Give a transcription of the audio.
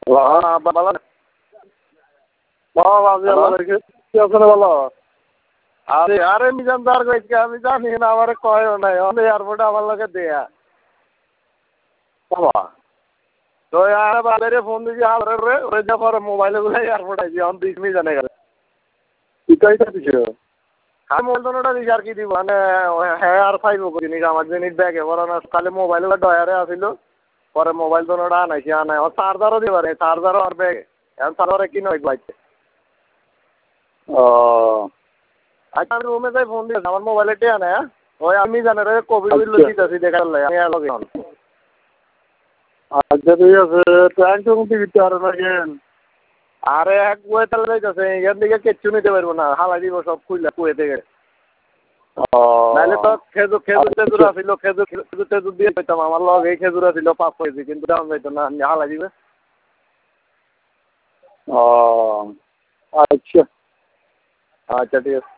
ভালো ভালো আরে আরে মিজান দার কইকে আমি জানি না আমার কয় নাই আমি এয়ারপোর্ট আমার লগে দেয়া বাবা তো আর বাজারে ফোন দিছি আরে রে ওরে যা পরে মোবাইলে গুলো এয়ারপোর্ট আইছি অন দিস মি জানে গেল কি কইতা দিছো আমি বলতোটা দিছি আর কি দিব মানে হ্যাঁ আর ফাইবো করি নি আমার জিনিস ব্যাগে বরানা কালে মোবাইলে ডয়ারে আছিল পরে মোবাইল তো নোটা আনাইছি আনাই ও চার্জারও দিবারে চার্জারও আর ব্যাগে এখন চার্জারে কি নয় বাইতে ও আচ্ছা আমি রুমে যাই ফোন দিয়ে আমার মোবাইলে টিয়া না ওই আমি জানে রে কোভিড বিল দিতেছি দেখার লাই আমি লগে অন আচ্ছা ঠিক আছে ট্যাঙ্ক তো মুক্তি দিতে পারো না কেন আরে এক কুয়ে তালে যাইতেছে এখান থেকে কিচ্ছু নিতে পারবো না হালাই দিব সব খুইলা কুয়ে থেকে নাহলে তো খেজুর আসিল খেজুর দিয়ে পেতাম আমার লগে খেজুর আসিল 5 কেজি কিন্তু দাম যাইতো না হালাই দিবে ও আচ্ছা আচ্ছা ঠিক আছে